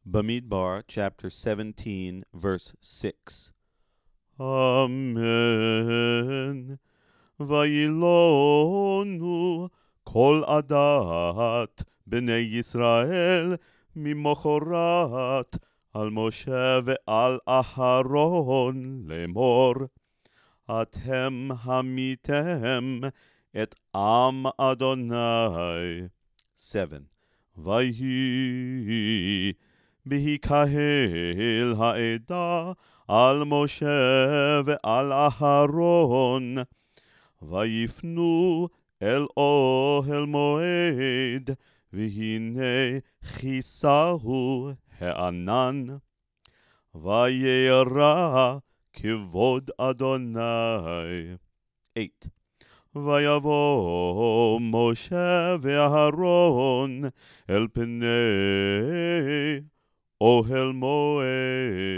Bamidbar, chapter 17, verse 6. Amen. Vayilonu kol adat bnei Yisrael mimochorat al Moshe ve'al Aharon lemor. Atem hamitem et am Adonai. 7. Vayhi בהיקהל העדה על משה ועל אהרון, ויפנו אל אוהל מועד, והנה כיסהו הענן, וירא כבוד אדוני. 8. ויבוא משה ואהרון אל פני אוהל מועד,